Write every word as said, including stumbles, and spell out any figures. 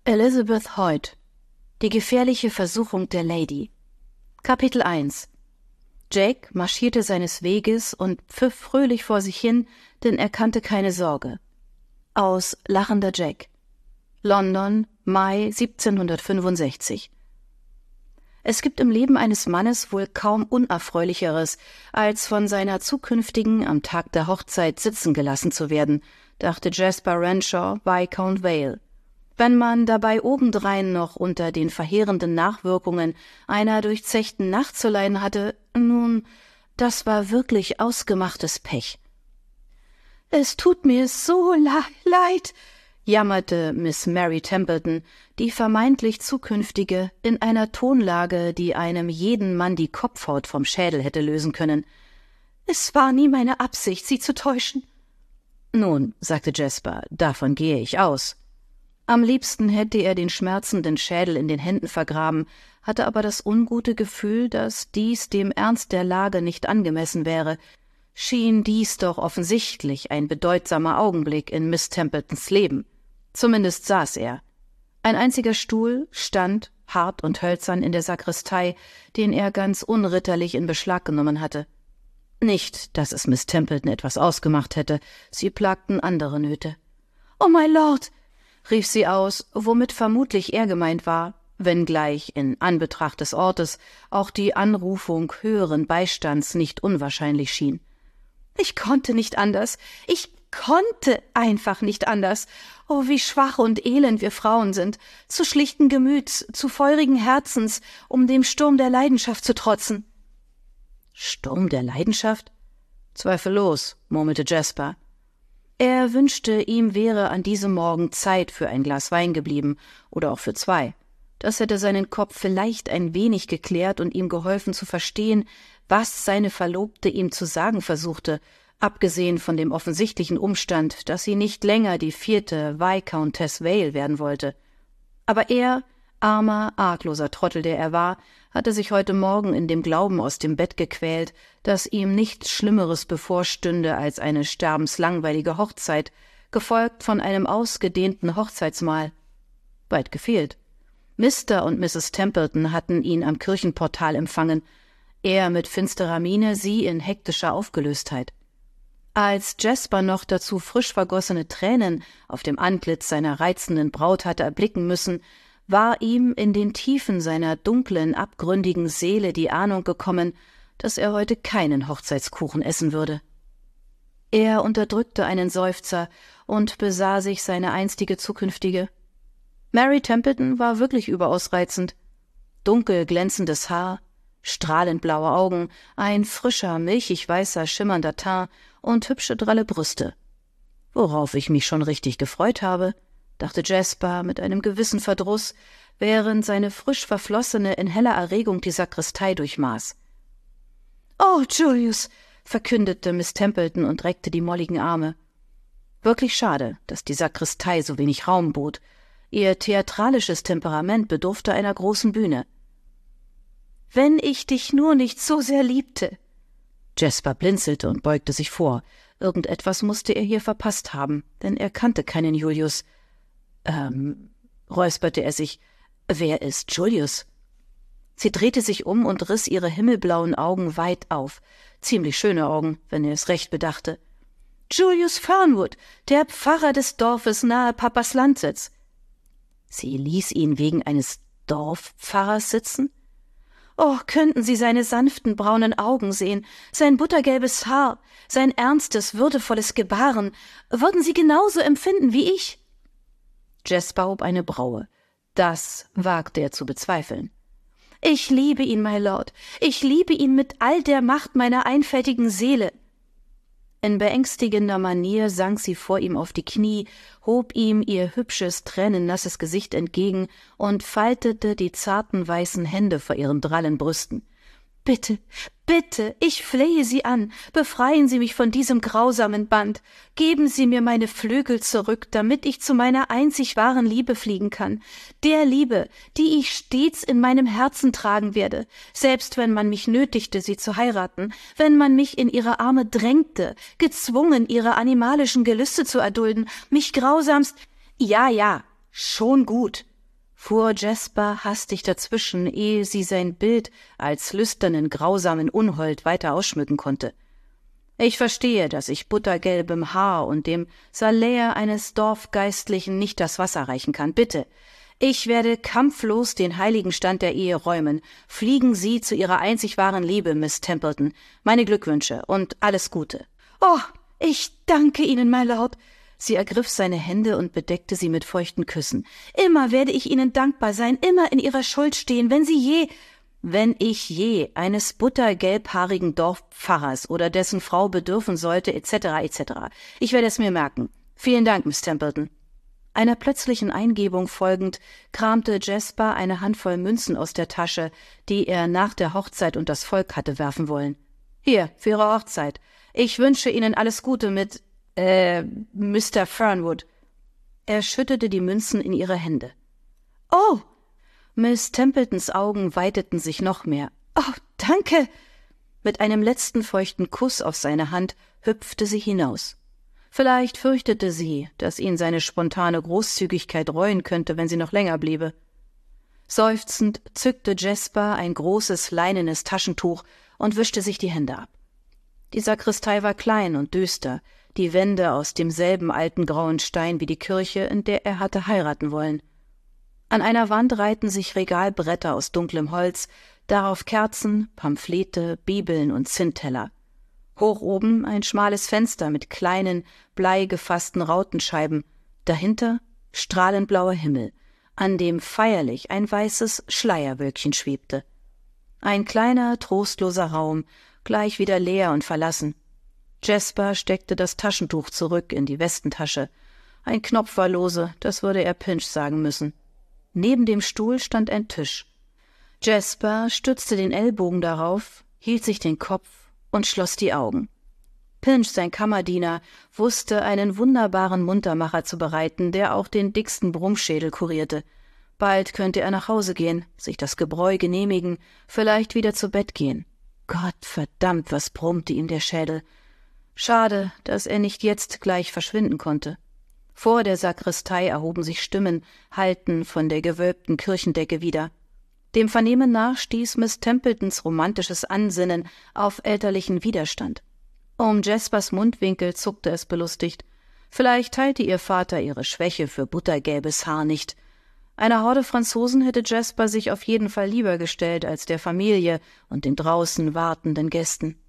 Elizabeth Hoyt. Die gefährliche Versuchung der Lady. Kapitel eins. Jake marschierte seines Weges und pfiff fröhlich vor sich hin, denn er kannte keine Sorge. Aus Lachender Jack. London, Mai siebzehnhundertfünfundsechzig. Es gibt im Leben eines Mannes wohl kaum Unerfreulicheres, als von seiner zukünftigen am Tag der Hochzeit sitzen gelassen zu werden, dachte Jasper Renshaw, Viscount Vale. Wenn man dabei obendrein noch unter den verheerenden Nachwirkungen einer durchzechten Nacht zu leiden hatte, nun, das war wirklich ausgemachtes Pech. »Es tut mir so leid«, jammerte Miss Mary Templeton, die vermeintlich Zukünftige, in einer Tonlage, die einem jeden Mann die Kopfhaut vom Schädel hätte lösen können. »Es war nie meine Absicht, Sie zu täuschen.« »Nun«, sagte Jasper, »davon gehe ich aus.« Am liebsten hätte er den schmerzenden Schädel in den Händen vergraben, hatte aber das ungute Gefühl, dass dies dem Ernst der Lage nicht angemessen wäre. Schien dies doch offensichtlich ein bedeutsamer Augenblick in Miss Templetons Leben. Zumindest saß er. Ein einziger Stuhl stand, hart und hölzern, in der Sakristei, den er ganz unritterlich in Beschlag genommen hatte. Nicht, dass es Miss Templeton etwas ausgemacht hätte, sie plagten andere Nöte. »Oh, my Lord«, rief sie aus, womit vermutlich er gemeint war, wenngleich in Anbetracht des Ortes auch die Anrufung höheren Beistands nicht unwahrscheinlich schien. »Ich konnte nicht anders, ich konnte einfach nicht anders. Oh, wie schwach und elend wir Frauen sind, zu schlichten Gemüts, zu feurigen Herzens, um dem Sturm der Leidenschaft zu trotzen.« »Sturm der Leidenschaft?« »Zweifellos«, murmelte Jasper. Er wünschte, ihm wäre an diesem Morgen Zeit für ein Glas Wein geblieben, oder auch für zwei. Das hätte seinen Kopf vielleicht ein wenig geklärt und ihm geholfen zu verstehen, was seine Verlobte ihm zu sagen versuchte, abgesehen von dem offensichtlichen Umstand, dass sie nicht länger die vierte Viscountess Vale werden wollte. Aber er, armer, argloser Trottel, der er war, hatte sich heute Morgen in dem Glauben aus dem Bett gequält, dass ihm nichts Schlimmeres bevorstünde als eine sterbenslangweilige Hochzeit, gefolgt von einem ausgedehnten Hochzeitsmahl. Weit gefehlt. Mister und Misses Templeton hatten ihn am Kirchenportal empfangen, er mit finsterer Miene, sie in hektischer Aufgelöstheit. Als Jasper noch dazu frisch vergossene Tränen auf dem Antlitz seiner reizenden Braut hatte erblicken müssen, war ihm in den Tiefen seiner dunklen, abgründigen Seele die Ahnung gekommen, dass er heute keinen Hochzeitskuchen essen würde. Er unterdrückte einen Seufzer und besah sich seine einstige Zukünftige. Mary Templeton war wirklich überaus reizend. Dunkel glänzendes Haar, strahlend blaue Augen, ein frischer, milchig-weißer, schimmernder Teint und hübsche, dralle Brüste. Worauf ich mich schon richtig gefreut habe, dachte Jasper mit einem gewissen Verdruss, während seine frisch verflossene in heller Erregung die Sakristei durchmaß. »Oh, Julius«, verkündete Miss Templeton und reckte die molligen Arme. Wirklich schade, dass die Sakristei so wenig Raum bot. Ihr theatralisches Temperament bedurfte einer großen Bühne. »Wenn ich dich nur nicht so sehr liebte!« Jasper blinzelte und beugte sich vor. Irgendetwas musste er hier verpasst haben, denn er kannte keinen Julius. Ähm, räusperte er sich. »Wer ist Julius?« Sie drehte sich um und riss ihre himmelblauen Augen weit auf. Ziemlich schöne Augen, wenn er es recht bedachte. »Julius Fernwood, der Pfarrer des Dorfes nahe Papas Landsitz.« Sie ließ ihn wegen eines Dorfpfarrers sitzen? Oh, könnten Sie seine sanften braunen Augen sehen, sein buttergelbes Haar, sein ernstes, würdevolles Gebaren, würden Sie genauso empfinden wie ich? Jasper hob eine Braue. Das wagte er zu bezweifeln. »Ich liebe ihn, my Lord, ich liebe ihn mit all der Macht meiner einfältigen Seele.« In beängstigender Manier sank sie vor ihm auf die Knie, hob ihm ihr hübsches, tränennasses Gesicht entgegen und faltete die zarten weißen Hände vor ihren drallen Brüsten. »Bitte, bitte, ich flehe Sie an, befreien Sie mich von diesem grausamen Band. Geben Sie mir meine Flügel zurück, damit ich zu meiner einzig wahren Liebe fliegen kann. Der Liebe, die ich stets in meinem Herzen tragen werde, selbst wenn man mich nötigte, sie zu heiraten, wenn man mich in ihre Arme drängte, gezwungen, ihre animalischen Gelüste zu erdulden, mich grausamst...« »Ja, ja, schon gut«, fuhr Jasper hastig dazwischen, ehe sie sein Bild als lüsternen, grausamen Unhold weiter ausschmücken konnte. »Ich verstehe, dass ich buttergelbem Haar und dem Salär eines Dorfgeistlichen nicht das Wasser reichen kann. Bitte, ich werde kampflos den heiligen Stand der Ehe räumen. Fliegen Sie zu Ihrer einzig wahren Liebe, Miss Templeton. Meine Glückwünsche und alles Gute.« »Oh, ich danke Ihnen, my Lord.« Sie ergriff seine Hände und bedeckte sie mit feuchten Küssen. »Immer werde ich Ihnen dankbar sein, immer in Ihrer Schuld stehen, wenn Sie je...« »Wenn ich je eines buttergelbhaarigen Dorfpfarrers oder dessen Frau bedürfen sollte, et cetera et cetera. Ich werde es mir merken. Vielen Dank, Miss Templeton.« Einer plötzlichen Eingebung folgend kramte Jasper eine Handvoll Münzen aus der Tasche, die er nach der Hochzeit und das Volk hatte werfen wollen. »Hier, für Ihre Hochzeit. Ich wünsche Ihnen alles Gute mit, äh, Mister Fernwood.« Er schüttete die Münzen in ihre Hände. »Oh!« Miss Templetons Augen weiteten sich noch mehr. »Oh, danke!« Mit einem letzten feuchten Kuss auf seine Hand hüpfte sie hinaus. Vielleicht fürchtete sie, dass ihn seine spontane Großzügigkeit reuen könnte, wenn sie noch länger bliebe. Seufzend zückte Jasper ein großes leinenes Taschentuch und wischte sich die Hände ab. Die Sakristei war klein und düster, die Wände aus demselben alten grauen Stein wie die Kirche, in der er hatte heiraten wollen. An einer Wand reihten sich Regalbretter aus dunklem Holz, darauf Kerzen, Pamphlete, Bibeln und Zinnteller. Hoch oben ein schmales Fenster mit kleinen, bleigefassten Rautenscheiben, dahinter strahlend blauer Himmel, an dem feierlich ein weißes Schleierwölkchen schwebte. Ein kleiner, trostloser Raum, gleich wieder leer und verlassen. Jasper steckte das Taschentuch zurück in die Westentasche. Ein Knopf war lose, das würde er Pinch sagen müssen. Neben dem Stuhl stand ein Tisch. Jasper stützte den Ellbogen darauf, hielt sich den Kopf und schloss die Augen. Pinch, sein Kammerdiener, wusste, einen wunderbaren Muntermacher zu bereiten, der auch den dicksten Brummschädel kurierte. Bald könnte er nach Hause gehen, sich das Gebräu genehmigen, vielleicht wieder zu Bett gehen. Gott verdammt, was brummte ihm der Schädel. Schade, dass er nicht jetzt gleich verschwinden konnte. Vor der Sakristei erhoben sich Stimmen, hallten von der gewölbten Kirchendecke wieder. Dem Vernehmen nach stieß Miss Templetons romantisches Ansinnen auf elterlichen Widerstand. Um Jaspers Mundwinkel zuckte es belustigt. Vielleicht teilte ihr Vater ihre Schwäche für buttergelbes Haar nicht. Einer Horde Franzosen hätte Jasper sich auf jeden Fall lieber gestellt als der Familie und den draußen wartenden Gästen.